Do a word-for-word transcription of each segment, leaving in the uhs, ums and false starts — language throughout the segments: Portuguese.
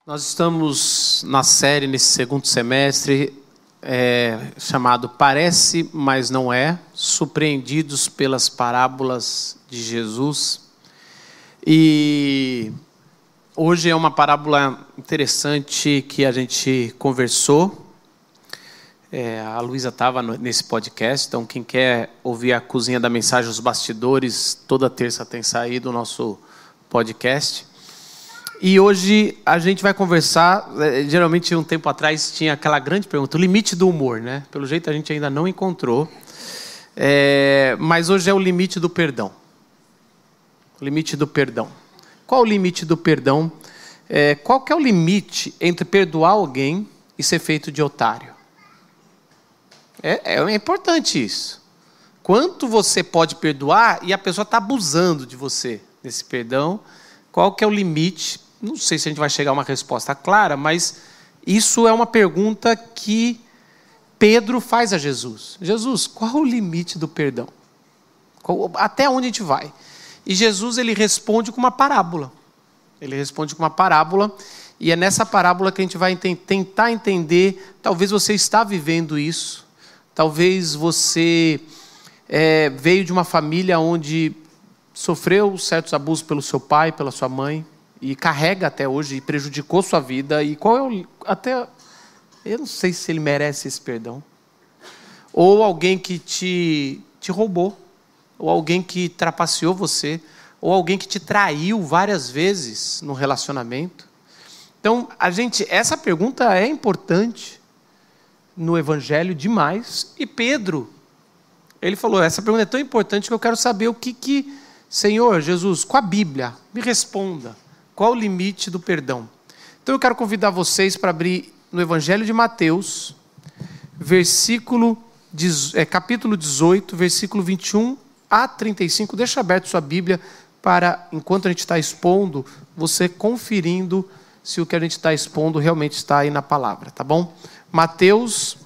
Nós estamos na série, nesse segundo semestre, é, chamado Parece, mas não é, surpreendidos pelas parábolas de Jesus. E hoje é uma parábola interessante que a gente conversou. É, a Luísa estava nesse podcast, então quem quer ouvir a Cozinha da Mensagem, os bastidores, toda terça tem saído o nosso podcast. E hoje a gente vai conversar, geralmente um tempo atrás tinha aquela grande pergunta, o limite do humor, né? Pelo jeito a gente ainda não encontrou, é, mas hoje é o limite do perdão. O limite do perdão. Qual o limite do perdão? É, qual que é o limite entre perdoar alguém e ser feito de otário? É, é importante isso. Quanto você pode perdoar e a pessoa está abusando de você nesse perdão? Qual que é o limite? Não sei se a gente vai chegar a uma resposta clara, mas isso é uma pergunta que Pedro faz a Jesus. Jesus, qual o limite do perdão? Qual, até onde a gente vai? E Jesus ele responde com uma parábola. Ele responde com uma parábola, e é nessa parábola que a gente vai tentar entender, talvez você está vivendo isso, talvez você é, veio de uma família onde sofreu certos abusos pelo seu pai, pela sua mãe, e carrega até hoje, e prejudicou sua vida, e qual é o... até eu não sei se ele merece esse perdão. Ou alguém que te, te roubou, ou alguém que trapaceou você, ou alguém que te traiu várias vezes no relacionamento. Então, a gente, essa pergunta é importante no Evangelho demais, e Pedro, ele falou, essa pergunta é tão importante que eu quero saber o que que... Senhor Jesus, com a Bíblia, me responda, qual o limite do perdão? Então eu quero convidar vocês para abrir no Evangelho de Mateus, versículo, é, capítulo dezoito, versículo vinte e um a trinta e cinco. Deixa aberto sua Bíblia para, enquanto a gente está expondo, você conferindo se o que a gente está expondo realmente está aí na palavra, tá bom? Mateus,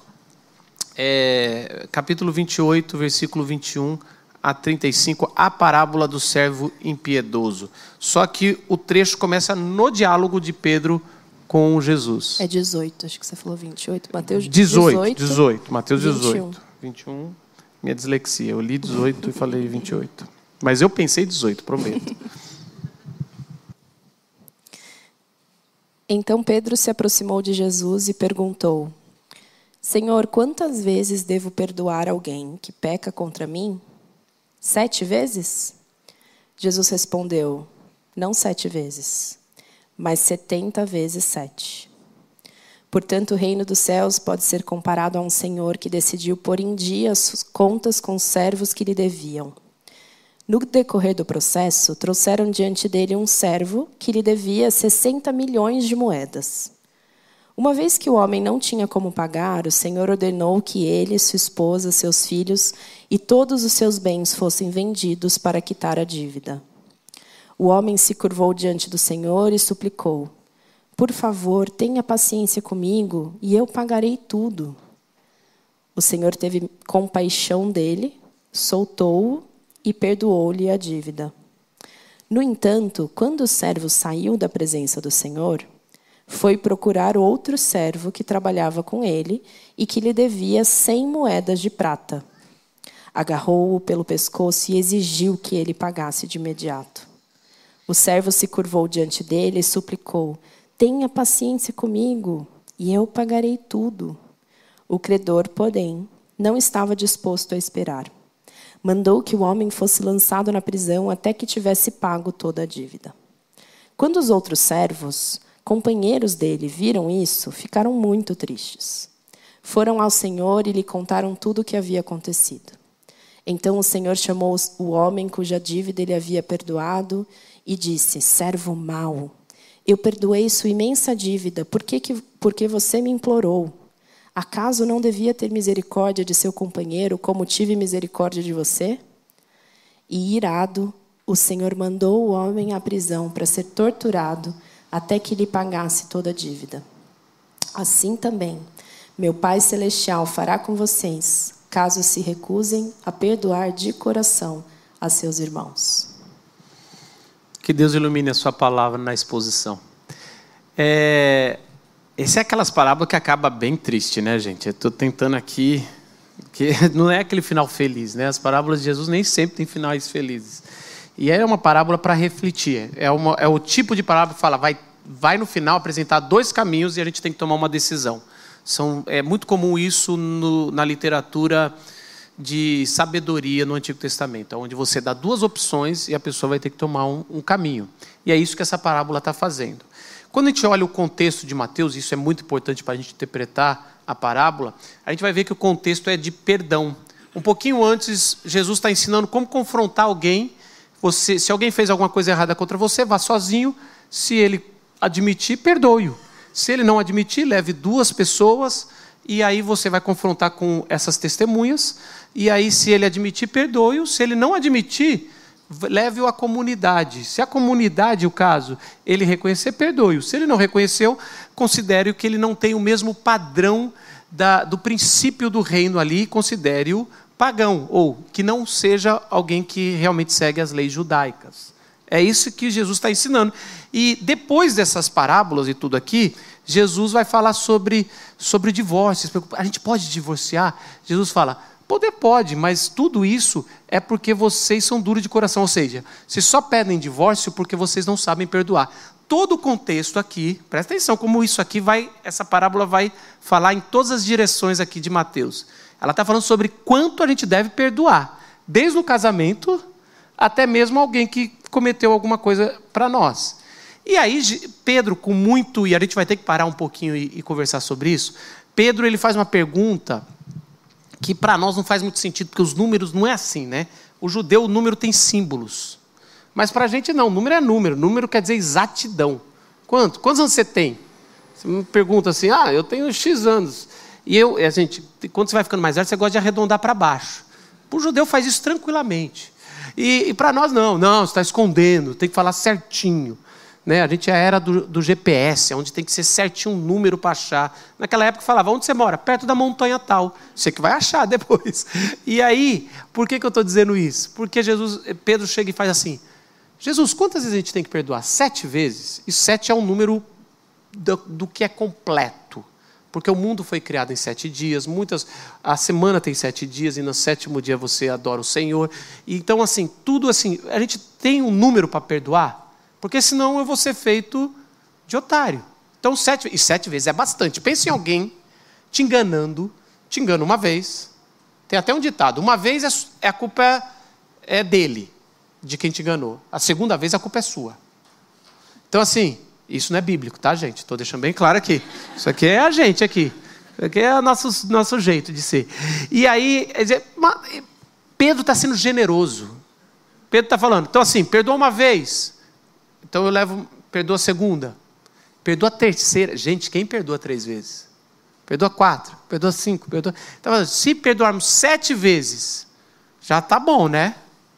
é, capítulo vinte e oito, versículo vinte e um a trinta e cinco, a parábola do servo impiedoso. Só que o trecho começa no diálogo de Pedro com Jesus. É dezoito, acho que você falou vinte e oito. Mateus dezoito, dezoito, Mateus dezoito. vinte e um. vinte e um, minha dislexia. Eu li dezoito e falei vinte e oito. Mas eu pensei dezoito, prometo. Então Pedro se aproximou de Jesus e perguntou: Senhor, quantas vezes devo perdoar alguém que peca contra mim? Sete vezes? Jesus respondeu, não sete vezes, mas setenta vezes sete. Portanto, o reino dos céus pode ser comparado a um senhor que decidiu pôr em dia as contas com os servos que lhe deviam. No decorrer do processo, trouxeram diante dele um servo que lhe devia sessenta milhões de moedas. Uma vez que o homem não tinha como pagar, o Senhor ordenou que ele, sua esposa, seus filhos e todos os seus bens fossem vendidos para quitar a dívida. O homem se curvou diante do Senhor e suplicou: Por favor, tenha paciência comigo e eu pagarei tudo. O Senhor teve compaixão dele, soltou-o e perdoou-lhe a dívida. No entanto, quando o servo saiu da presença do Senhor, foi procurar outro servo que trabalhava com ele e que lhe devia cem moedas de prata. Agarrou-o pelo pescoço e exigiu que ele pagasse de imediato. O servo se curvou diante dele e suplicou: Tenha paciência comigo e eu pagarei tudo. O credor, porém, não estava disposto a esperar. Mandou que o homem fosse lançado na prisão até que tivesse pago toda a dívida. Quando os outros servos, companheiros dele, viram isso, ficaram muito tristes. Foram ao Senhor e lhe contaram tudo o que havia acontecido. Então o Senhor chamou o homem cuja dívida ele havia perdoado e disse: Servo mau, eu perdoei sua imensa dívida, por que, que, porque você me implorou. Acaso não devia ter misericórdia de seu companheiro, como tive misericórdia de você? E irado, o Senhor mandou o homem à prisão para ser torturado até que lhe pagasse toda a dívida. Assim também, meu Pai Celestial fará com vocês, caso se recusem a perdoar de coração a seus irmãos. Que Deus ilumine a sua palavra na exposição. É, essa é aquelas parábolas que acaba bem triste, né, gente? Eu estou tentando aqui, que não é aquele final feliz, né? As parábolas de Jesus nem sempre têm finais felizes. E é uma parábola para refletir. É, uma, é o tipo de parábola que fala, vai, vai no final apresentar dois caminhos e a gente tem que tomar uma decisão. São, é muito comum isso no, na literatura de sabedoria no Antigo Testamento, onde você dá duas opções e a pessoa vai ter que tomar um, um caminho. E é isso que essa parábola está fazendo. Quando a gente olha o contexto de Mateus, isso é muito importante para a gente interpretar a parábola, a gente vai ver que o contexto é de perdão. Um pouquinho antes, Jesus está ensinando como confrontar alguém. Você, se alguém fez alguma coisa errada contra você, vá sozinho. Se ele admitir, perdoe-o. Se ele não admitir, leve duas pessoas e aí você vai confrontar com essas testemunhas. E aí, se ele admitir, perdoe-o. Se ele não admitir, leve-o à comunidade. Se a comunidade, o caso, ele reconhecer, perdoe-o. Se ele não reconheceu, considere que ele não tem o mesmo padrão da, do princípio do reino ali, considere-o pagão, ou que não seja alguém que realmente segue as leis judaicas. É isso que Jesus está ensinando. E depois dessas parábolas e tudo aqui, Jesus vai falar sobre, sobre divórcio. A gente pode divorciar? Jesus fala, poder pode, mas tudo isso é porque vocês são duros de coração. Ou seja, vocês só pedem divórcio porque vocês não sabem perdoar. Todo o contexto aqui, presta atenção como isso aqui vai, essa parábola vai falar em todas as direções aqui de Mateus. Ela está falando sobre quanto a gente deve perdoar, desde o casamento até mesmo alguém que cometeu alguma coisa para nós. E aí Pedro, com muito, e a gente vai ter que parar um pouquinho e, e conversar sobre isso, Pedro ele faz uma pergunta que para nós não faz muito sentido, porque os números não é assim, né? O judeu, o número tem símbolos. Mas para a gente não, número é número, número quer dizer exatidão. Quanto? Quantos anos você tem? Você me pergunta assim, ah, eu tenho X anos. E eu, a gente, quando você vai ficando mais velho, você gosta de arredondar para baixo. O judeu faz isso tranquilamente. E, e para nós não, não, você está escondendo, tem que falar certinho. Né? A gente é a era do, do G P S, onde tem que ser certinho um número para achar. Naquela época falava, onde você mora? Perto da montanha tal. Você que vai achar depois. E aí, por que, que eu estou dizendo isso? Porque Jesus, Pedro chega e faz assim, Jesus, quantas vezes a gente tem que perdoar? Sete vezes? E sete é um número do, do que é completo. Porque o mundo foi criado em sete dias, muitas, a semana tem sete dias, e no sétimo dia você adora o Senhor. E então, assim, tudo assim, a gente tem um número para perdoar, porque senão eu vou ser feito de otário. Então, sete, e sete vezes é bastante. Pense em alguém te enganando, te engana uma vez, tem até um ditado, uma vez é, a culpa é dele, de quem te enganou. A segunda vez a culpa é sua. Então, assim, isso não é bíblico, tá, gente? Estou deixando bem claro aqui. Isso aqui é a gente aqui. Isso aqui é o nosso, nosso jeito de ser. E aí, Pedro está sendo generoso. Pedro está falando, então assim, perdoa uma vez. Então eu levo, perdoa a segunda. Perdoa a terceira. Gente, quem perdoa três vezes? Perdoa quatro, perdoa cinco. Perdoa... Então, se perdoarmos sete vezes, já está bom, né?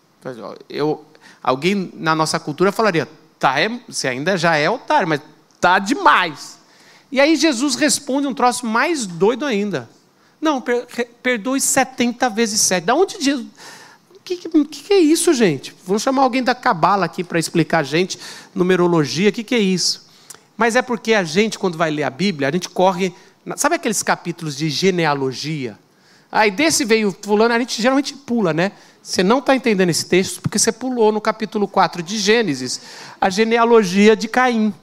Eu, alguém na nossa cultura falaria, tá, é, você ainda já é otário, mas tá demais. E aí Jesus responde um troço mais doido ainda. Não, per, perdoe setenta vezes sete. Da onde Jesus... O que, que, que é isso, gente? Vamos chamar alguém da cabala aqui para explicar a gente, numerologia, o que, que é isso? Mas é porque a gente, quando vai ler a Bíblia, a gente corre... Sabe aqueles capítulos de genealogia? Aí desse veio fulano, a gente geralmente pula, né? Você não está entendendo esse texto porque você pulou no capítulo quatro de Gênesis, a genealogia de Caim.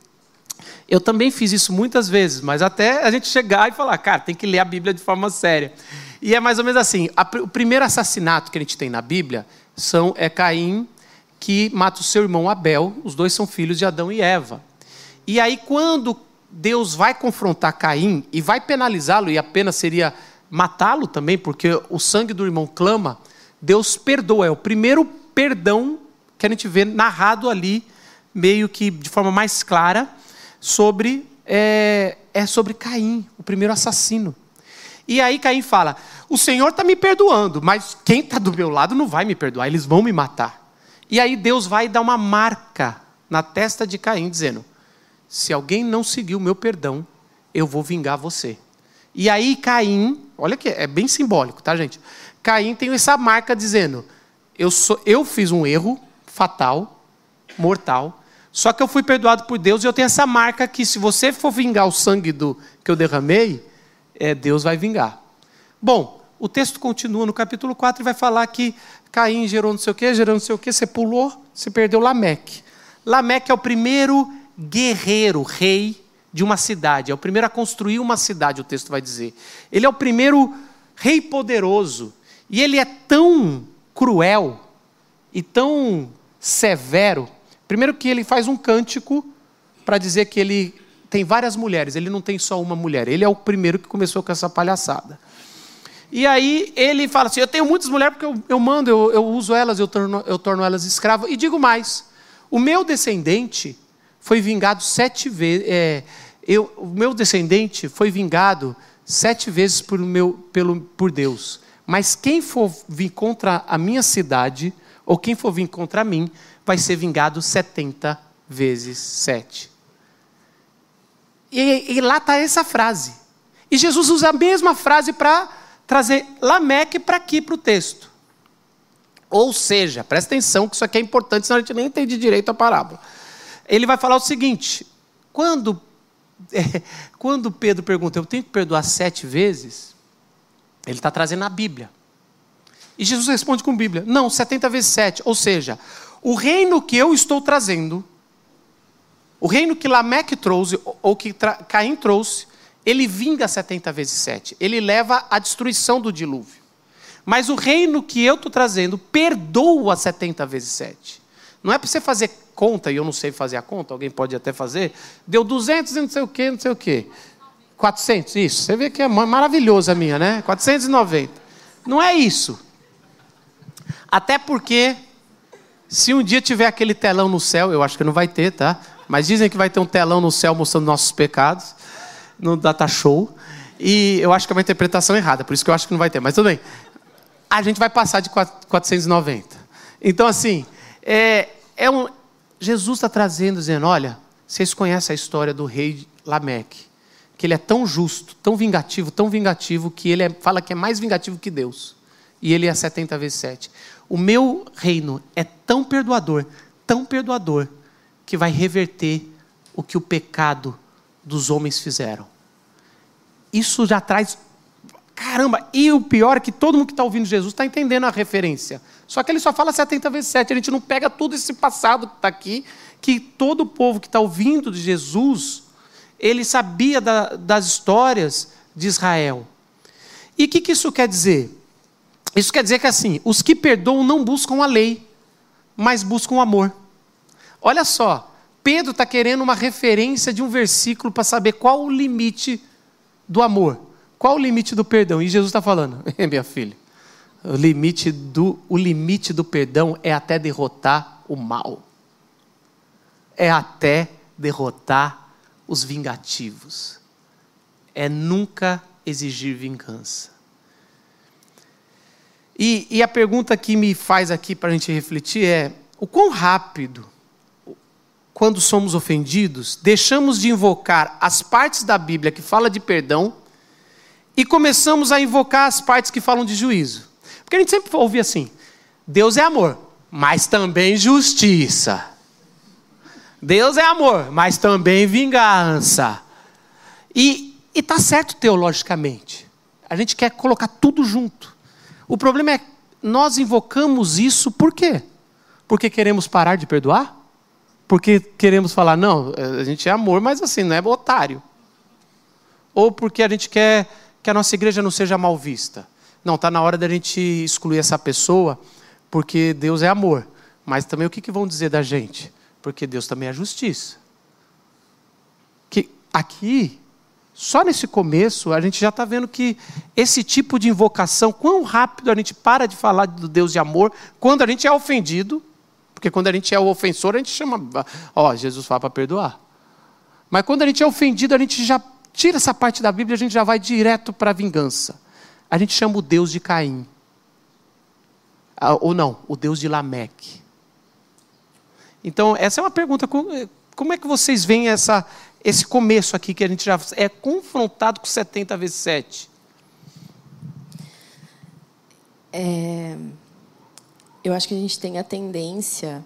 Eu também fiz isso muitas vezes, mas até a gente chegar e falar, cara, tem que ler a Bíblia de forma séria. E é mais ou menos assim, a, o primeiro assassinato que a gente tem na Bíblia são, é Caim que mata o seu irmão Abel, os dois são filhos de Adão e Eva. E aí quando Deus vai confrontar Caim e vai penalizá-lo, e a pena seria matá-lo também, porque o sangue do irmão clama, Deus perdoa, é o primeiro perdão que a gente vê narrado ali, meio que de forma mais clara, sobre, é, é sobre Caim, o primeiro assassino. E aí Caim fala, o Senhor está me perdoando, mas quem está do meu lado não vai me perdoar, eles vão me matar. E aí Deus vai dar uma marca na testa de Caim, dizendo, se alguém não seguir o meu perdão, eu vou vingar você. E aí Caim, olha que é bem simbólico, tá, gente? Caim tem essa marca dizendo, eu, sou, eu fiz um erro fatal, mortal, Só que eu fui perdoado por Deus e eu tenho essa marca que se você for vingar o sangue do, que eu derramei, é, Deus vai vingar. Bom, o texto continua no capítulo quatro e vai falar que Caim gerou não sei o quê, gerou não sei o quê, você pulou, você perdeu Lameque. Lameque é o primeiro guerreiro, rei de uma cidade, é o primeiro a construir uma cidade, o texto vai dizer. Ele é o primeiro rei poderoso e ele é tão cruel e tão severo. Primeiro que ele faz um cântico para dizer que ele tem várias mulheres, ele não tem só uma mulher. Ele é o primeiro que começou com essa palhaçada. E aí ele fala assim, eu tenho muitas mulheres porque eu, eu mando, eu, eu uso elas, eu torno, eu torno elas escravas. E digo mais, o meu descendente foi vingado sete vezes, é, eu, o meu descendente foi vingado sete vezes por, meu, pelo, por Deus. Mas quem for vir contra a minha cidade, ou quem for vir contra mim, vai ser vingado setenta vezes sete. E, e lá está essa frase. E Jesus usa a mesma frase para trazer Lameque para aqui, para o texto. Ou seja, presta atenção que isso aqui é importante, senão a gente nem entende direito a parábola. Ele vai falar o seguinte, quando, é, quando Pedro pergunta, eu tenho que perdoar sete vezes? Ele está trazendo a Bíblia. E Jesus responde com a Bíblia, não, setenta vezes sete. Ou seja, o reino que eu estou trazendo, o reino que Lameque trouxe, ou que Caim trouxe, ele vinga setenta vezes sete. Ele leva à destruição do dilúvio. Mas o reino que eu estou trazendo, perdoa setenta vezes sete. Não é para você fazer conta, e eu não sei fazer a conta, alguém pode até fazer, deu duzentos e não sei o quê, não sei o quê. quatrocentos, isso. Você vê que é maravilhoso a minha, né? quatrocentos e noventa. Não é isso. Até porque, se um dia tiver aquele telão no céu, eu acho que não vai ter, tá? Mas dizem que vai ter um telão no céu mostrando nossos pecados, no data show, e eu acho que é uma interpretação errada, por isso que eu acho que não vai ter, mas tudo bem. A gente vai passar de quatrocentos e noventa. Então, assim, é, é um, Jesus está trazendo, dizendo, olha, vocês conhecem a história do rei Lameque, que ele é tão justo, tão vingativo, tão vingativo, que ele é, fala que é mais vingativo que Deus. E ele é setenta vezes sete. O meu reino é tão perdoador, tão perdoador, que vai reverter o que o pecado dos homens fizeram. Isso já traz... Caramba! E o pior é que todo mundo que está ouvindo Jesus está entendendo a referência. Só que ele só fala setenta vezes sete. A gente não pega todo esse passado que está aqui, que todo o povo que está ouvindo de Jesus, ele sabia da, das histórias de Israel. E o que, que isso quer dizer? Isso quer dizer que assim, os que perdoam não buscam a lei, mas buscam o amor. Olha só, Pedro está querendo uma referência de um versículo para saber qual o limite do amor, qual o limite do perdão. E Jesus está falando, minha filha, o limite, do, o limite do perdão é até derrotar o mal. É até derrotar os vingativos. É nunca exigir vingança. E, e a pergunta que me faz aqui para a gente refletir é, o quão rápido, quando somos ofendidos, deixamos de invocar as partes da Bíblia que falam de perdão e começamos a invocar as partes que falam de juízo. Porque a gente sempre ouve assim, Deus é amor, mas também justiça. Deus é amor, mas também vingança. E está certo teologicamente. A gente quer colocar tudo junto. O problema é que nós invocamos isso por quê? Porque queremos parar de perdoar? Porque queremos falar, não, a gente é amor, mas assim, não é otário. Ou porque a gente quer que a nossa igreja não seja mal vista. Não, está na hora da gente excluir essa pessoa, porque Deus é amor. Mas também o que, que vão dizer da gente? Porque Deus também é justiça. Que aqui... Só nesse começo, a gente já está vendo que esse tipo de invocação, quão rápido a gente para de falar do Deus de amor, quando a gente é ofendido, porque quando a gente é o ofensor, a gente chama, ó, Jesus fala para perdoar. Mas quando a gente é ofendido, a gente já tira essa parte da Bíblia, a gente já vai direto para a vingança. A gente chama o Deus de Caim. Ou não, o Deus de Lameque. Então, essa é uma pergunta, como é que vocês veem essa... Esse começo aqui que a gente já é confrontado com setenta vezes sete. É, eu acho que a gente tem a tendência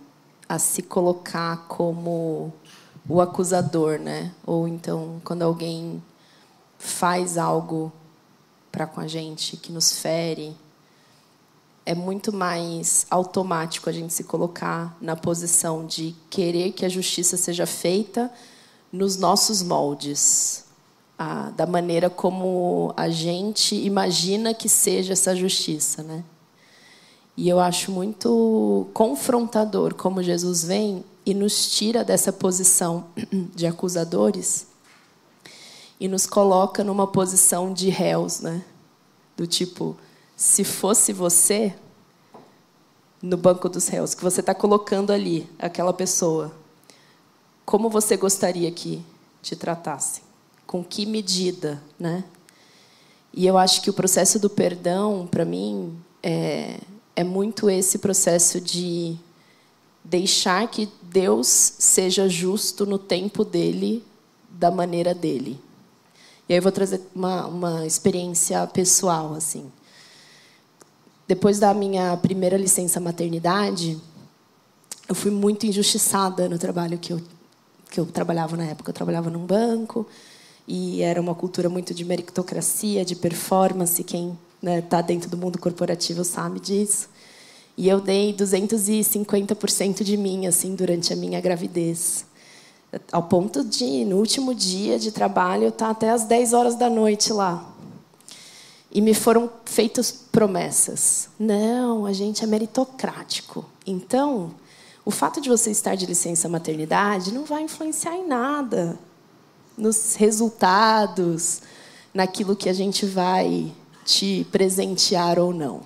a se colocar como o acusador, né? Ou então, quando alguém faz algo para com a gente que nos fere, é muito mais automático a gente se colocar na posição de querer que a justiça seja feita nos nossos moldes, a, da maneira como a gente imagina que seja essa justiça, né? E eu acho muito confrontador como Jesus vem e nos tira dessa posição de acusadores e nos coloca numa posição de réus, né? Do tipo, se fosse você no banco dos réus, que você está colocando ali aquela pessoa, como você gostaria que te tratassem? Com que medida, né? E eu acho que o processo do perdão, para mim, é, é muito esse processo de deixar que Deus seja justo no tempo dele, da maneira dele. E aí eu vou trazer uma, uma experiência pessoal, assim. Depois da minha primeira licença maternidade, eu fui muito injustiçada no trabalho que eu, que eu trabalhava na época. Eu trabalhava num banco e era uma cultura muito de meritocracia, de performance. Quem está, né, dentro do mundo corporativo sabe disso. E eu dei duzentos e cinquenta por cento de mim assim, durante a minha gravidez. Ao ponto de, no último dia de trabalho, eu estar até às dez horas da noite lá. E me foram feitas promessas. Não, a gente é meritocrático. Então, o fato de você estar de licença maternidade não vai influenciar em nada nos resultados, naquilo que a gente vai te presentear ou não.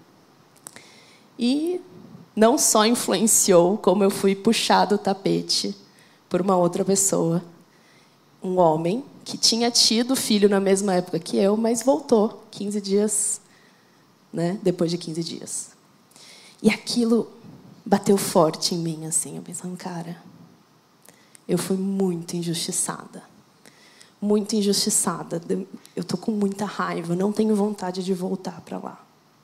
E não só influenciou, como eu fui puxado o tapete por uma outra pessoa, um homem que tinha tido filho na mesma época que eu, mas voltou quinze dias, né, depois de quinze dias. E aquilo bateu forte em mim, assim, eu pensando, cara, eu fui muito injustiçada. Muito injustiçada. Eu estou com muita raiva, não tenho vontade de voltar para lá.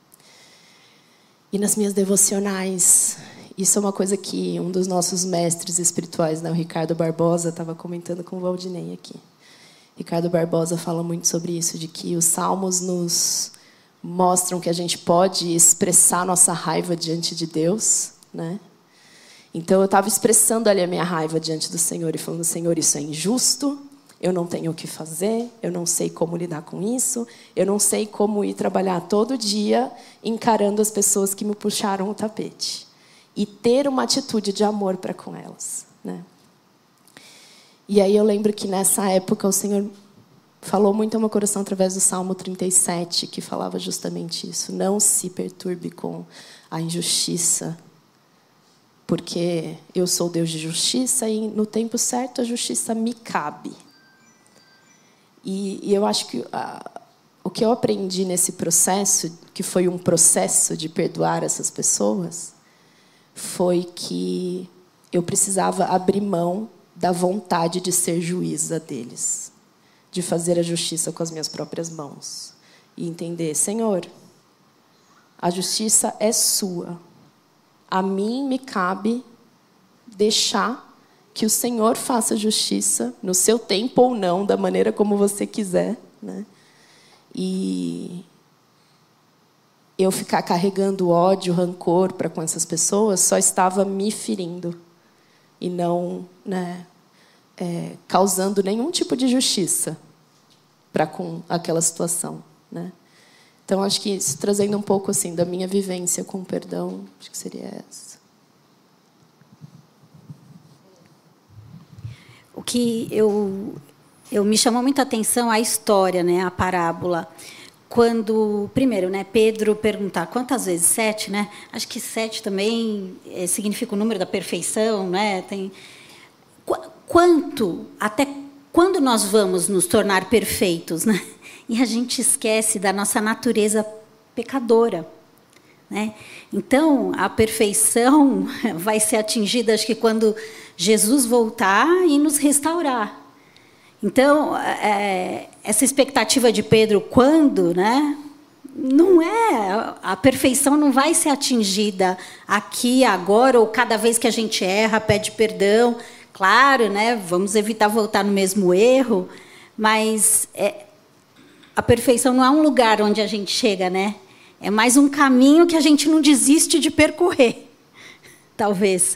E nas minhas devocionais, isso é uma coisa que um dos nossos mestres espirituais, né, o Ricardo Barbosa, estava comentando com o Valdinei aqui. Ricardo Barbosa fala muito sobre isso, de que os salmos nos mostram que a gente pode expressar nossa raiva diante de Deus, né? Então, eu estava expressando ali a minha raiva diante do Senhor e falando, Senhor, isso é injusto, eu não tenho o que fazer, eu não sei como lidar com isso, eu não sei como ir trabalhar todo dia encarando as pessoas que me puxaram o tapete. E ter uma atitude de amor para com elas, né? E aí eu lembro que nessa época o Senhor falou muito ao meu coração através do Salmo trinta e sete, que falava justamente isso. Não se perturbe com a injustiça, porque eu sou Deus de justiça e no tempo certo a justiça me cabe. E, e eu acho que a, o que eu aprendi nesse processo, que foi um processo de perdoar essas pessoas, foi que eu precisava abrir mão da vontade de ser juíza deles, de fazer a justiça com as minhas próprias mãos e entender, Senhor, a justiça é sua. A mim me cabe deixar que o Senhor faça justiça no seu tempo ou não, da maneira como você quiser, né? E eu ficar carregando ódio, rancor para com essas pessoas só estava me ferindo e não, né, é, causando nenhum tipo de justiça para com aquela situação, né? Então, acho que isso, trazendo um pouco assim da minha vivência com o perdão, acho que seria essa. O que eu, eu me chamou muita atenção a história, né, a parábola. Quando, primeiro, né, Pedro perguntar quantas vezes? Sete, né? Acho que sete também é, significa o número da perfeição, né? Tem quanto, até quando nós vamos nos tornar perfeitos, né? E a gente esquece da nossa natureza pecadora, né? Então, a perfeição vai ser atingida, acho que quando Jesus voltar e nos restaurar. Então, é, essa expectativa de Pedro, quando, né, não é, a perfeição não vai ser atingida aqui, agora, ou cada vez que a gente erra, pede perdão. Claro, né, vamos evitar voltar no mesmo erro, mas é, a perfeição não é um lugar onde a gente chega, né? É mais um caminho que a gente não desiste de percorrer, talvez.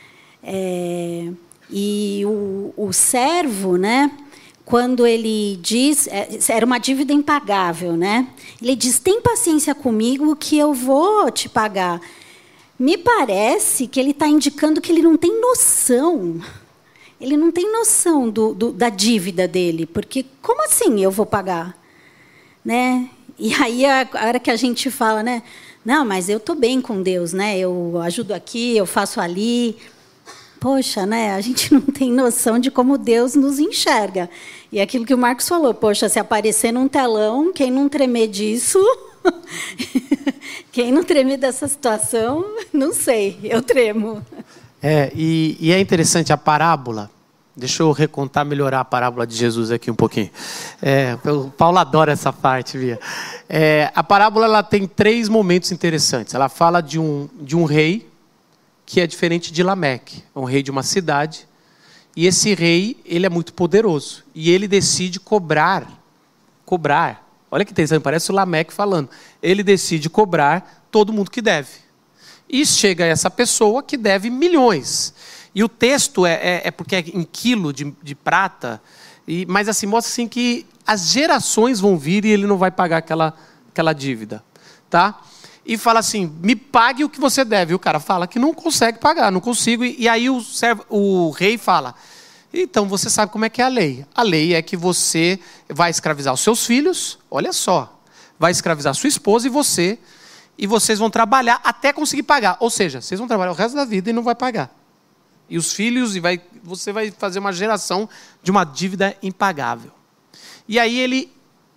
É, e o, o servo, né, quando ele diz, era uma dívida impagável, né? Ele diz, tem paciência comigo que eu vou te pagar. Me parece que ele está indicando que ele não tem noção. Ele não tem noção do, do, da dívida dele, porque como assim eu vou pagar? Né? E aí, a hora que a gente fala, né? Não, mas eu estou bem com Deus, né? Eu ajudo aqui, eu faço ali. Poxa, né? A gente não tem noção de como Deus nos enxerga. E aquilo que o Marcos falou, poxa, se aparecer num telão, quem não tremer disso, quem não tremer dessa situação, não sei, eu tremo. É, e, e é interessante a parábola. Deixa eu recontar, melhorar a parábola de Jesus aqui um pouquinho. É, o Paulo adora essa parte, Bia. É, a parábola ela tem três momentos interessantes. Ela fala de um, de um rei que é diferente de Lameque, é um rei de uma cidade, e esse rei, ele é muito poderoso, e ele decide cobrar, cobrar, olha que interessante, parece o Lameque falando, ele decide cobrar todo mundo que deve, e chega essa pessoa que deve milhões, e o texto é, é, é porque é em quilo de, de prata, e, mas assim, mostra assim que as gerações vão vir e ele não vai pagar aquela, aquela dívida, tá? E fala assim, me pague o que você deve. E o cara fala que não consegue pagar, não consigo. E, e aí o, servo, o rei fala, então você sabe como é que é a lei. A lei é que você vai escravizar os seus filhos, olha só, vai escravizar sua esposa e você, e vocês vão trabalhar até conseguir pagar. Ou seja, vocês vão trabalhar o resto da vida e não vai pagar. E os filhos, e vai, você vai fazer uma geração de uma dívida impagável. E aí ele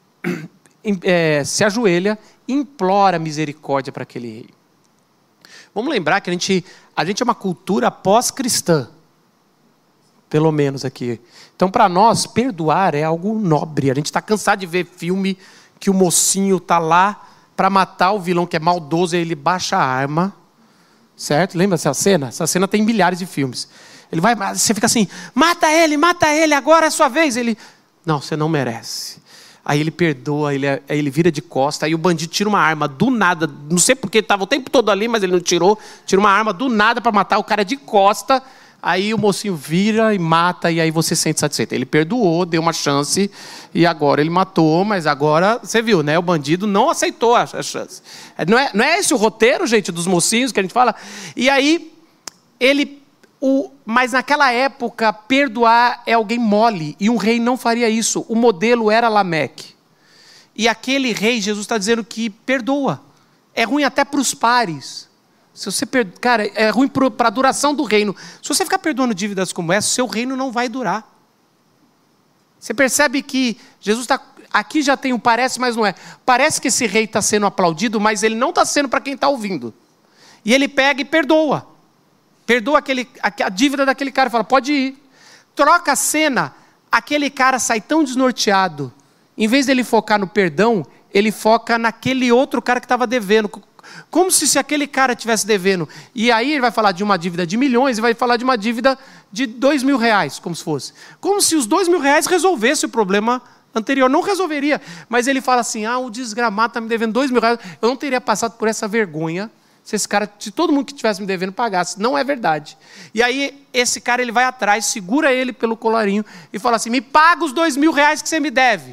é, se ajoelha, implora misericórdia para aquele rei. Vamos lembrar que a gente, a gente é uma cultura pós-cristã, pelo menos aqui. Então, para nós, perdoar é algo nobre. A gente está cansado de ver filme que o mocinho está lá para matar o vilão que é maldoso, e ele baixa a arma, certo? Lembra essa cena? Essa cena tem milhares de filmes. Ele vai, você fica assim, mata ele, mata ele, agora é a sua vez. Ele, não, você não merece. Aí ele perdoa, ele, aí ele vira de costa, aí o bandido tira uma arma do nada, não sei porque ele estava o tempo todo ali, mas ele não tirou, tira uma arma do nada para matar o cara de costa, aí o mocinho vira e mata, e aí você se sente satisfeito. Ele perdoou, deu uma chance, e agora ele matou, mas agora, você viu, né? O bandido não aceitou a chance. Não é, não é esse o roteiro, gente, dos mocinhos que a gente fala? E aí, ele... O, mas naquela época, perdoar é alguém mole, e um rei não faria isso. O modelo era Lameque. E aquele rei, Jesus está dizendo que perdoa. É ruim até para os pares. Se você per... Cara, é ruim para a duração do reino. Se você ficar perdoando dívidas como essa, seu reino não vai durar. Você percebe que Jesus está... Aqui já tem um parece, mas não é. Parece que esse rei está sendo aplaudido, mas ele não está sendo para quem está ouvindo. E ele pega e perdoa. Perdoa aquele, a dívida daquele cara, fala, pode ir. Troca a cena, aquele cara sai tão desnorteado. Em vez dele focar no perdão, ele foca naquele outro cara que estava devendo. Como se, se aquele cara estivesse devendo. E aí ele vai falar de uma dívida de milhões e vai falar de uma dívida de dois mil reais, como se fosse. Como se os dois mil reais resolvesse o problema anterior. Não resolveria. Mas ele fala assim, ah, o desgramado está me devendo dois mil reais. Eu não teria passado por essa vergonha se esse cara, se todo mundo que estivesse me devendo pagasse. Não é verdade. E aí, esse cara, ele vai atrás, segura ele pelo colarinho e fala assim, me paga os dois mil reais que você me deve.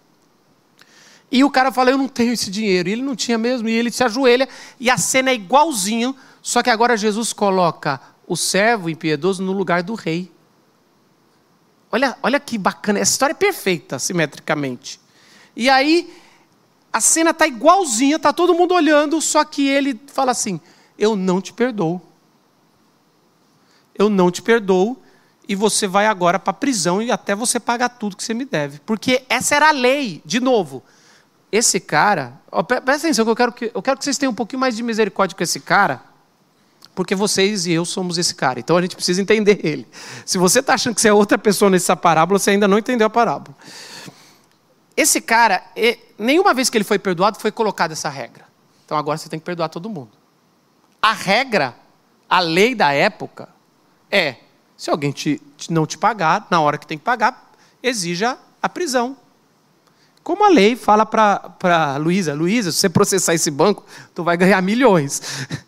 E o cara fala, eu não tenho esse dinheiro. E ele não tinha mesmo, e ele se ajoelha, e a cena é igualzinho, só que agora Jesus coloca o servo impiedoso no lugar do rei. Olha, olha que bacana, essa história é perfeita, simetricamente. E aí... A cena está igualzinha, está todo mundo olhando, só que ele fala assim, eu não te perdoo. Eu não te perdoo e você vai agora para a prisão e até você pagar tudo que você me deve. Porque essa era a lei, de novo. Esse cara, ó, presta atenção, que eu, quero que eu quero que vocês tenham um pouquinho mais de misericórdia com esse cara, porque vocês e eu somos esse cara, então a gente precisa entender ele. Se você está achando que você é outra pessoa nessa parábola, você ainda não entendeu a parábola. esse cara, nenhuma vez que ele foi perdoado, foi colocada essa regra. Então agora você tem que perdoar todo mundo. A regra, a lei da época, é, se alguém te, não te pagar, na hora que tem que pagar, exija a prisão. Como a lei fala para Luísa, Luísa, se você processar esse banco, tu vai ganhar milhões.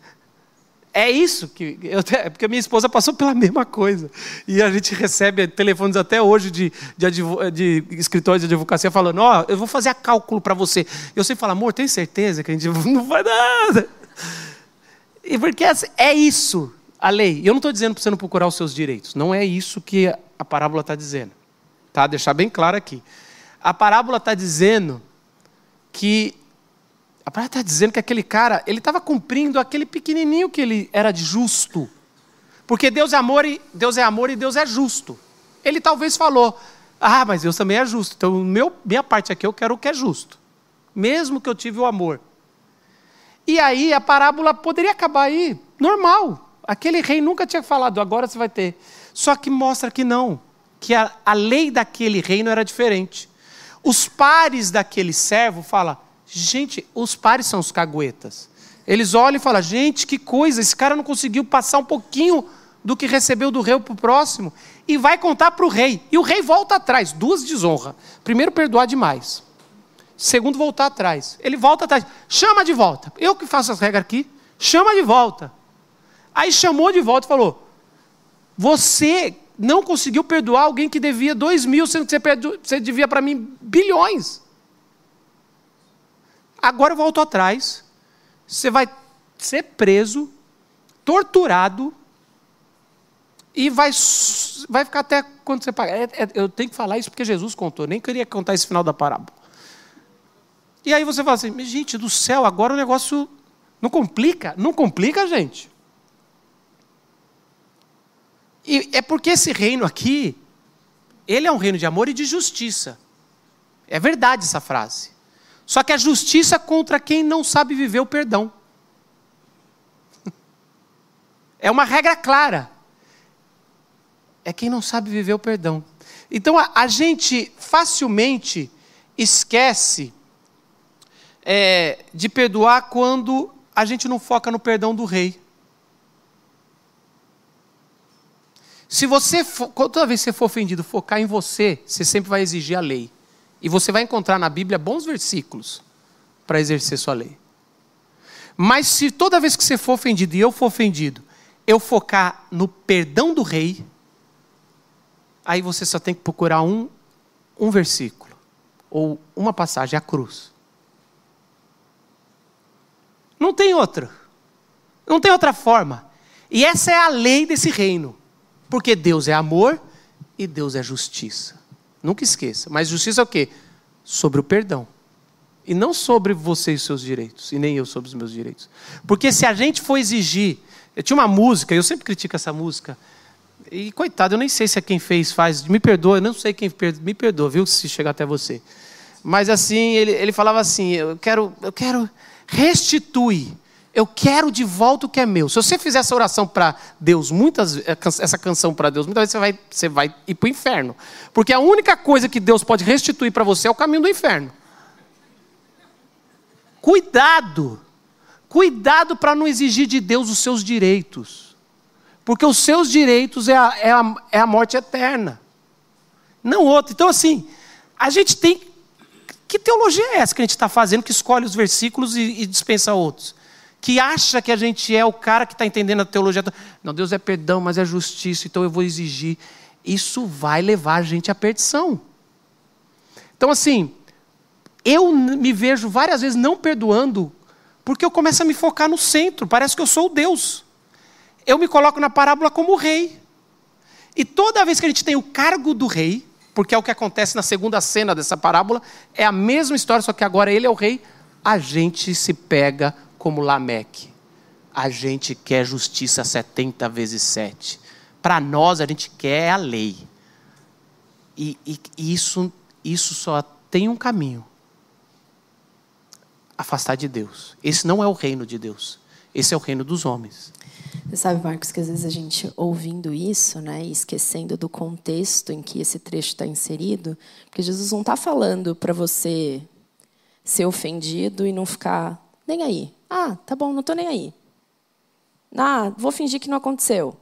É isso que... Eu, é porque minha esposa passou pela mesma coisa. E a gente recebe telefones até hoje de, de, advo, de escritórios de advocacia falando, ó, oh, eu vou fazer a cálculo para você. Eu sempre falo, amor, tem certeza que a gente não vai nada? E porque é isso, a lei. E eu não estou dizendo para você não procurar os seus direitos. Não é isso que a parábola está dizendo. Tá? Deixar bem claro aqui. A parábola está dizendo que... A parábola está dizendo que aquele cara, ele estava cumprindo aquele pequenininho que ele era de justo. Porque Deus é amor e Deus é amor e Deus é justo. Ele talvez falou, ah, mas Deus também é justo. Então, meu, minha parte aqui, eu quero o que é justo. Mesmo que eu tive o amor. E aí, a parábola poderia acabar aí, normal. Aquele rei nunca tinha falado, agora você vai ter. Só que mostra que não. Que a, a lei daquele reino era diferente. Os pares daquele servo falam, gente, os pares são os caguetas. Eles olham e falam, gente, que coisa, esse cara não conseguiu passar um pouquinho do que recebeu do rei para o próximo. E vai contar para o rei. E o rei volta atrás, duas desonras. Primeiro, perdoar demais. Segundo, voltar atrás. Ele volta atrás, chama de volta. Eu que faço as regras aqui, chama de volta. Aí chamou de volta e falou, você não conseguiu perdoar alguém que devia dois mil, sendo que você, perdo, você devia para mim bilhões. Agora eu volto atrás, você vai ser preso, torturado, e vai, vai ficar até quando você pagar. É, é, eu tenho que falar isso porque Jesus contou, nem queria contar esse final da parábola. E aí você fala assim, gente do céu, agora o negócio não complica? Não complica, gente. E é porque esse reino aqui, ele é um reino de amor e de justiça. É verdade essa frase. Só que a justiça contra quem não sabe viver o perdão. É uma regra clara. É quem não sabe viver o perdão. Então a, a gente facilmente esquece é, de perdoar quando a gente não foca no perdão do rei. Se você, for, toda vez que você for ofendido, focar em você, você sempre vai exigir a lei. E você vai encontrar na Bíblia bons versículos para exercer sua lei. Mas se toda vez que você for ofendido e eu for ofendido, eu focar no perdão do rei, aí você só tem que procurar um, um versículo. Ou uma passagem, a cruz. Não tem outra. Não tem outra forma. E essa é a lei desse reino. Porque Deus é amor e Deus é justiça. Nunca esqueça. Mas justiça é o quê? Sobre o perdão. E não sobre você e seus direitos. E nem eu sobre os meus direitos. Porque se a gente for exigir... Eu tinha uma música, eu sempre critico essa música. E coitado, eu nem sei se é quem fez, faz. Me perdoa, eu não sei quem me perdoa, viu? Se chegar até você. Mas assim, ele, ele falava assim, eu quero, eu quero restituir. Eu quero de volta o que é meu. Se você fizer essa oração para Deus, muitas, essa canção para Deus, muitas vezes você vai, você vai ir para o inferno. Porque a única coisa que Deus pode restituir para você é o caminho do inferno. Cuidado. Cuidado para não exigir de Deus os seus direitos. Porque os seus direitos é a, é a, é a morte eterna. Não outra. Então assim, a gente tem... Que teologia é essa que a gente está fazendo, que escolhe os versículos e, e dispensa outros? Que acha que a gente é o cara que está entendendo a teologia. Não, Deus é perdão, mas é justiça, então eu vou exigir. Isso vai levar a gente à perdição. Então assim, eu me vejo várias vezes não perdoando, porque eu começo a me focar no centro, parece que eu sou o Deus. Eu me coloco na parábola como o rei. E toda vez que a gente tem o cargo do rei, porque é o que acontece na segunda cena dessa parábola, é a mesma história, só que agora ele é o rei, a gente se pega como Lameque. A gente quer justiça setenta vezes sete. Para nós, a gente quer a lei. E, e isso, isso só tem um caminho. Afastar de Deus. Esse não é o reino de Deus. Esse é o reino dos homens. Você sabe, Marcos, que às vezes a gente ouvindo isso, né, e esquecendo do contexto em que esse trecho está inserido, porque Jesus não está falando para você ser ofendido e não ficar nem aí. Ah, tá bom, não estou nem aí. Ah, vou fingir que não aconteceu.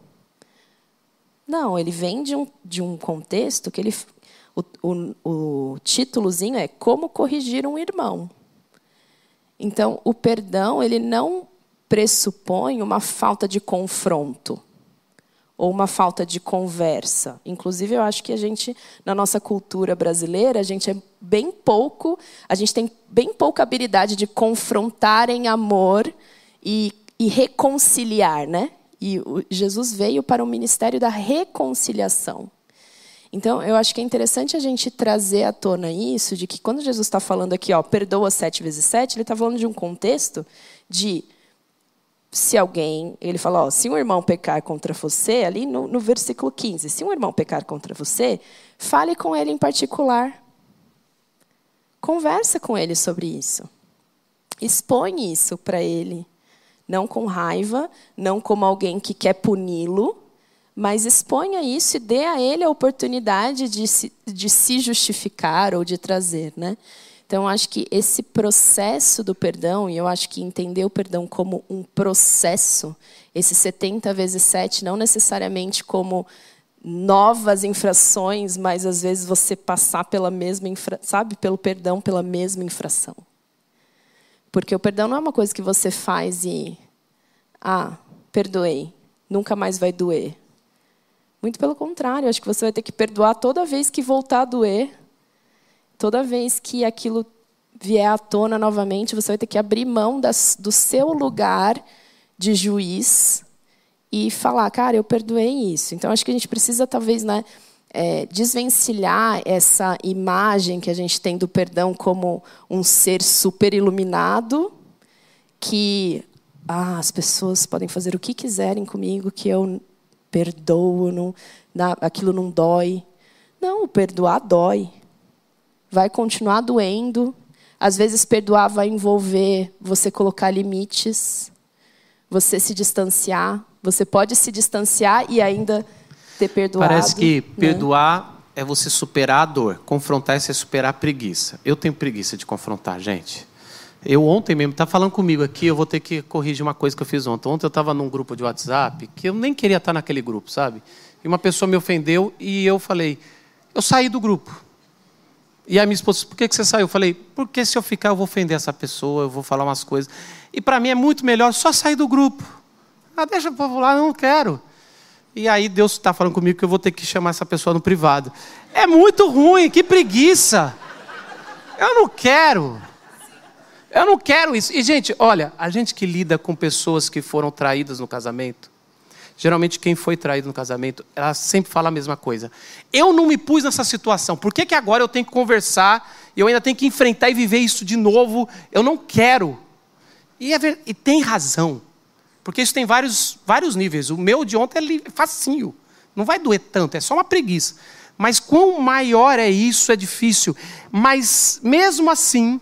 Não, ele vem de um, de um contexto que ele, o, o, o títulozinho é Como Corrigir um Irmão. Então, o perdão, ele não pressupõe uma falta de confronto ou uma falta de conversa. Inclusive, eu acho que a gente, na nossa cultura brasileira, a gente é bem pouco, a gente tem bem pouca habilidade de confrontar em amor e, e reconciliar, né? E o, Jesus veio para o ministério da reconciliação. Então, eu acho que é interessante a gente trazer à tona isso, de que quando Jesus está falando aqui, ó, perdoa sete vezes sete, ele está falando de um contexto de se alguém, ele fala, ó, se um irmão pecar contra você, ali no, no versículo quinze, se um irmão pecar contra você, fale com ele em particular. Conversa com ele sobre isso. Expõe isso para ele. Não com raiva, não como alguém que quer puni-lo, mas exponha isso e dê a ele a oportunidade de se, de se justificar ou de trazer, né? Então, acho que esse processo do perdão, e eu acho que entender o perdão como um processo, esse setenta vezes sete, não necessariamente como novas infrações, mas às vezes você passar pela mesma infra, sabe, pelo perdão pela mesma infração. Porque o perdão não é uma coisa que você faz e ah, perdoei, nunca mais vai doer. Muito pelo contrário, acho que você vai ter que perdoar toda vez que voltar a doer. Toda vez que aquilo vier à tona novamente, você vai ter que abrir mão das, do seu lugar de juiz e falar, cara, eu perdoei isso. Então, acho que a gente precisa, talvez, né, é, desvencilhar essa imagem que a gente tem do perdão como um ser super iluminado, que ah, as pessoas podem fazer o que quiserem comigo, que eu perdoo, não, na, aquilo não dói. Não, o perdoar dói. Vai continuar doendo. Às vezes, perdoar vai envolver você colocar limites, você se distanciar. Você pode se distanciar e ainda ter perdoado. Parece que né? perdoar é você superar a dor. Confrontar é você superar a preguiça. Eu tenho preguiça de confrontar, gente. Eu ontem mesmo, está falando comigo aqui, eu vou ter que corrigir uma coisa que eu fiz ontem. Ontem eu estava num grupo de WhatsApp, que eu nem queria estar naquele grupo, sabe? E uma pessoa me ofendeu e eu falei, eu saí do grupo. E a minha esposa, por que você saiu? Eu falei, porque se eu ficar eu vou ofender essa pessoa, eu vou falar umas coisas. E para mim é muito melhor só sair do grupo. Ah, deixa o povo lá, eu não quero. E aí Deus está falando comigo que eu vou ter que chamar essa pessoa no privado. É muito ruim, que preguiça. Eu não quero. Eu não quero isso. E, gente, olha, a gente que lida com pessoas que foram traídas no casamento, geralmente quem foi traído no casamento, ela sempre fala a mesma coisa. Eu não me pus nessa situação. Por que que agora eu tenho que conversar e eu ainda tenho que enfrentar e viver isso de novo? Eu não quero. E, é ver... e tem razão. Porque isso tem vários, vários níveis. O meu de ontem é facinho. Não vai doer tanto, é só uma preguiça. Mas quão maior é isso, é difícil. Mas, mesmo assim,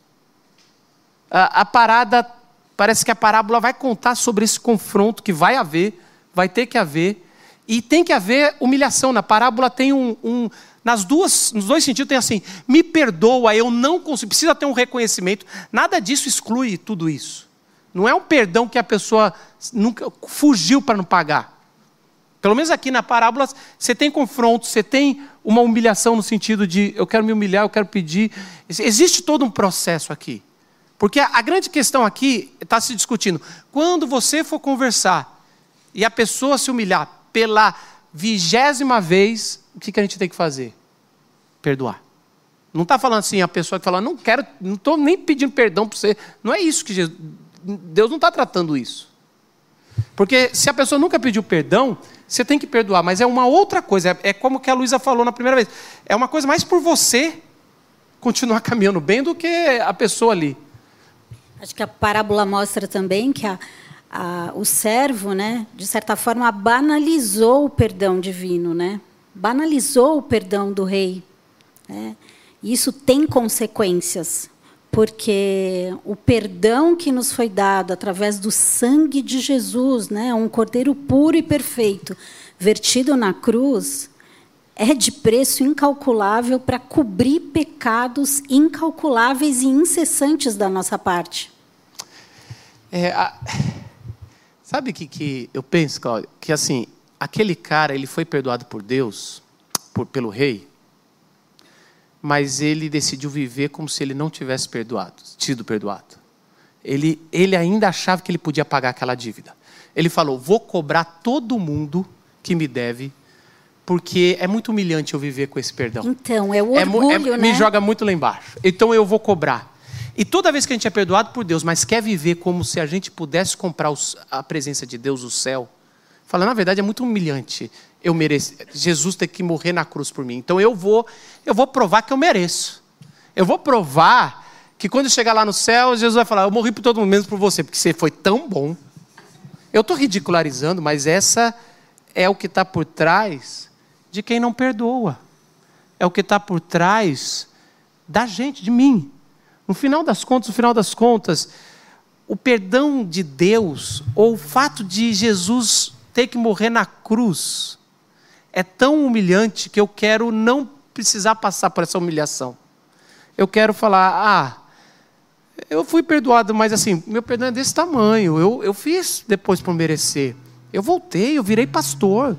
a, a parada, parece que a parábola vai contar sobre esse confronto que vai haver, vai ter que haver, e tem que haver humilhação. Na parábola tem um, um nas duas, nos dois sentidos tem assim, me perdoa, eu não consigo, precisa ter um reconhecimento. Nada disso exclui tudo isso. Não é um perdão que a pessoa nunca fugiu para não pagar. Pelo menos aqui na parábola, você tem confronto, você tem uma humilhação no sentido de eu quero me humilhar, eu quero pedir. Existe todo um processo aqui. Porque a grande questão aqui está se discutindo. Quando você for conversar e a pessoa se humilhar pela vigésima vez, o que, que a gente tem que fazer? Perdoar. Não está falando assim a pessoa que fala, não quero, não estou nem pedindo perdão para você. Não é isso que Jesus, Deus não está tratando isso. Porque se a pessoa nunca pediu perdão, você tem que perdoar. Mas é uma outra coisa. É, é como que a Luísa falou na primeira vez. É uma coisa mais por você continuar caminhando bem do que a pessoa ali. Acho que a parábola mostra também que a, a, o servo, né, de certa forma, banalizou o perdão divino, né? Banalizou o perdão do rei. Né? E isso tem consequências, Porque o perdão que nos foi dado através do sangue de Jesus, né, um cordeiro puro e perfeito, vertido na cruz, é de preço incalculável para cobrir pecados incalculáveis e incessantes da nossa parte. É, a... Sabe o que, que eu penso, Cláudio? Que assim, aquele cara, ele foi perdoado por Deus, por, pelo rei, mas ele decidiu viver como se ele não tivesse perdoado, tido perdoado. Ele, ele ainda achava que ele podia pagar aquela dívida. Ele falou, vou cobrar todo mundo que me deve, porque é muito humilhante eu viver com esse perdão. Então, é o orgulho, é, é, né? Me joga muito lá embaixo. Então eu vou cobrar. E toda vez que a gente é perdoado por Deus, mas quer viver como se a gente pudesse comprar os, a presença de Deus, o céu, fala, na verdade é muito humilhante eu mereço, Jesus ter que morrer na cruz por mim. Então eu vou, eu vou provar que eu mereço. Eu vou provar que quando eu chegar lá no céu, Jesus vai falar, eu morri por todo mundo, menos por você, porque você foi tão bom. Eu estou ridicularizando, mas essa é o que está por trás de quem não perdoa. É o que está por trás da gente, de mim. No final das contas, no final das contas, o perdão de Deus, ou o fato de Jesus ter que morrer na cruz, é tão humilhante que eu quero não precisar passar por essa humilhação. Eu quero falar, ah, eu fui perdoado, mas assim, meu perdão é desse tamanho, eu, eu fiz depois por merecer. Eu voltei, eu virei pastor,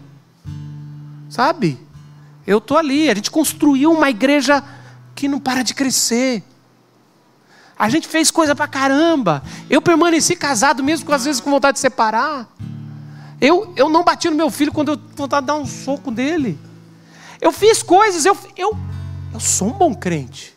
sabe? Eu estou ali, a gente construiu uma igreja que não para de crescer. A gente fez coisa pra caramba. Eu permaneci casado mesmo, às vezes com vontade de separar. Eu, eu não bati no meu filho quando eu tinha vontade de dar um soco nele. Eu fiz coisas, eu, eu, eu sou um bom crente.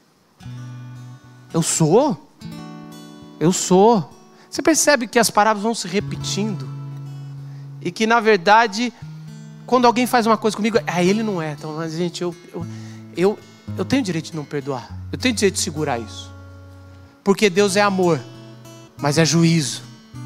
Eu sou. Eu sou. Você percebe que as parábolas vão se repetindo? E que, na verdade, quando alguém faz uma coisa comigo, ah, ele não é. Então, mas, gente, eu, eu, eu, eu tenho direito de não perdoar. Eu tenho direito de segurar isso. Porque Deus é amor, mas é juízo.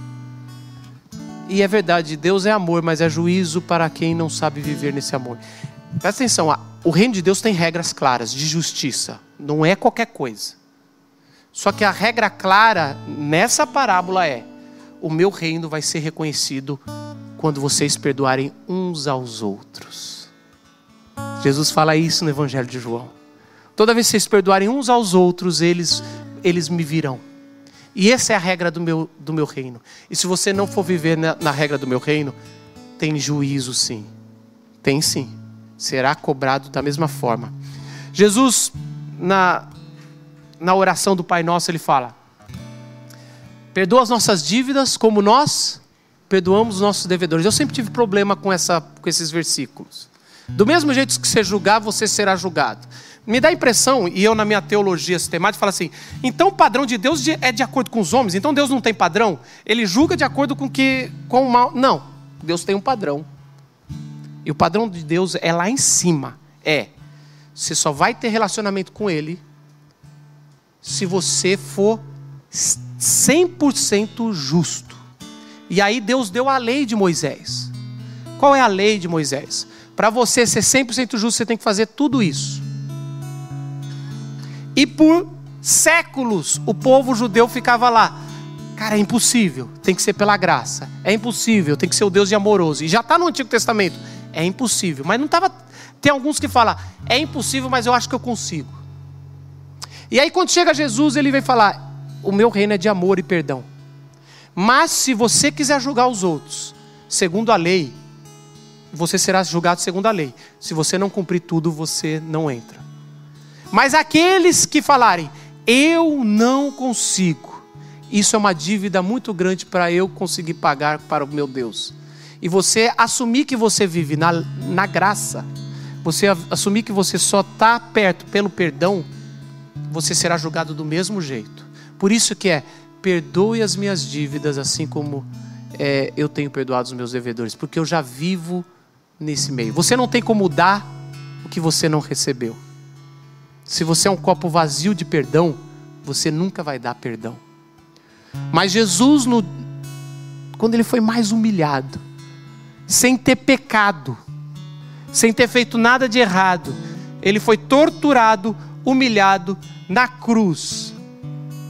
E é verdade, Deus é amor, mas é juízo para quem não sabe viver nesse amor. Presta atenção, o reino de Deus tem regras claras de justiça. Não é qualquer coisa. Só que a regra clara nessa parábola é: o meu reino vai ser reconhecido quando vocês perdoarem uns aos outros. Jesus fala isso no Evangelho de João. Toda vez que vocês perdoarem uns aos outros, eles, eles me virão. E essa é a regra do meu, do meu reino. E se você não for viver na, na regra do meu reino, tem juízo sim. Tem sim. Será cobrado da mesma forma. Jesus, na, na oração do Pai Nosso, ele fala: perdoa as nossas dívidas como nós perdoamos os nossos devedores. Eu sempre tive problema com, essa, com esses versículos. Do mesmo jeito que você julgar, você será julgado. Me dá a impressão, e eu na minha teologia sistemática falo assim, então o padrão de Deus é de acordo com os homens, então Deus não tem padrão? Ele julga de acordo com, que, com o mal? Não, Deus tem um padrão. E o padrão de Deus é lá em cima. É, você só vai ter relacionamento com Ele se você for cem por cento justo. E aí Deus deu a lei de Moisés. Qual é a lei de Moisés? Para você ser cem por cento justo, você tem que fazer tudo isso. E por séculos o povo judeu ficava lá. Cara, é impossível, tem que ser pela graça. É impossível, tem que ser o Deus de amoroso. E já está no Antigo Testamento. É impossível, mas não estava... Tem alguns que falam, é impossível, mas eu acho que eu consigo. E aí quando chega Jesus, ele vem falar, o meu reino é de amor e perdão. Mas se você quiser julgar os outros, segundo a lei, você será julgado segundo a lei. Se você não cumprir tudo, você não entra. Mas aqueles que falarem, eu não consigo, isso é uma dívida muito grande para eu conseguir pagar para o meu Deus. E você assumir que você vive na, na graça, você assumir que você só está perto pelo perdão, você será julgado do mesmo jeito. Por isso que é, perdoe as minhas dívidas assim como é, eu tenho perdoado os meus devedores, porque eu já vivo nesse meio. Você não tem como dar o que você não recebeu. Se você é um copo vazio de perdão, você nunca vai dar perdão. Mas Jesus, no, quando ele foi mais humilhado, sem ter pecado, sem ter feito nada de errado, ele foi torturado, humilhado na cruz.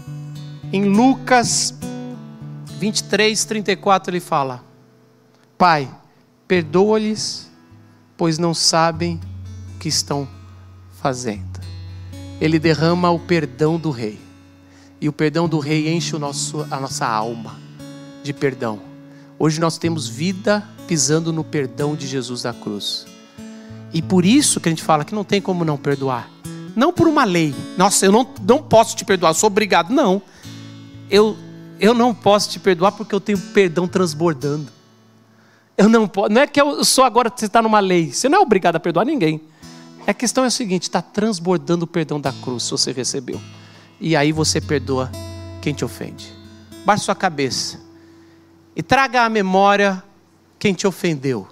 Em Lucas vinte e três, trinta e quatro ele fala: Pai, perdoa-lhes, pois não sabem o que estão fazendo. Ele derrama o perdão do rei. E o perdão do rei enche o nosso, a nossa alma de perdão. Hoje nós temos vida pisando no perdão de Jesus da cruz. E por isso que a gente fala que não tem como não perdoar. Não por uma lei. Nossa, eu não, não posso te perdoar, eu sou obrigado. Não. Eu, eu não posso te perdoar porque eu tenho perdão transbordando. Eu não posso. Não é que eu sou agora, você está numa lei. Você não é obrigado a perdoar ninguém. A questão é a seguinte: está transbordando o perdão da cruz, se você recebeu. E aí você perdoa quem te ofende. Baixe sua cabeça e traga à memória quem te ofendeu.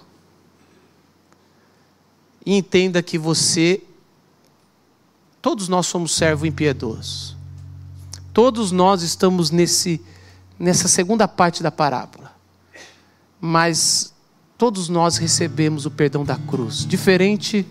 E entenda que você, todos nós somos servos impiedosos. Todos nós estamos nesse, nessa segunda parte da parábola. Mas todos nós recebemos o perdão da cruz. Diferente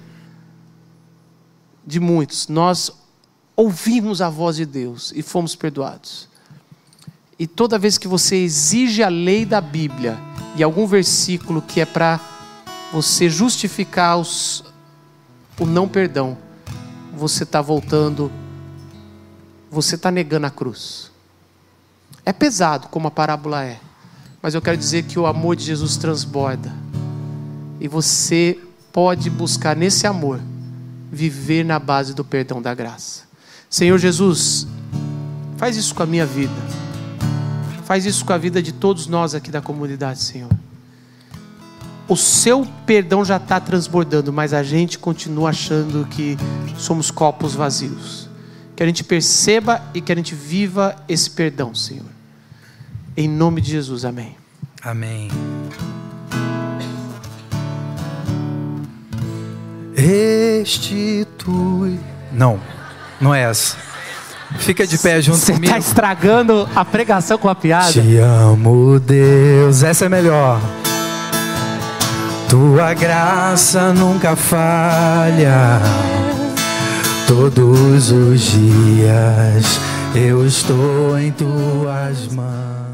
de muitos, nós ouvimos a voz de Deus e fomos perdoados. E toda vez que você exige a lei da Bíblia e algum versículo que é para você justificar os, o não perdão, você está voltando, você está negando a cruz. É pesado como a parábola é, mas eu quero dizer que o amor de Jesus transborda. E você pode buscar nesse amor viver na base do perdão da graça. Senhor Jesus, faz isso com a minha vida. Faz isso com a vida de todos nós aqui da comunidade, Senhor. O seu perdão já está transbordando, mas a gente continua achando que somos copos vazios. Que a gente perceba e que a gente viva esse perdão, Senhor. Em nome de Jesus, amém. Amém. Restitui. Não, não é essa. Fica de pé junto Cê comigo. Você está estragando a pregação com a piada. Te amo, Deus. Essa é melhor. Tua graça nunca falha. Todos os dias eu estou em tuas mãos.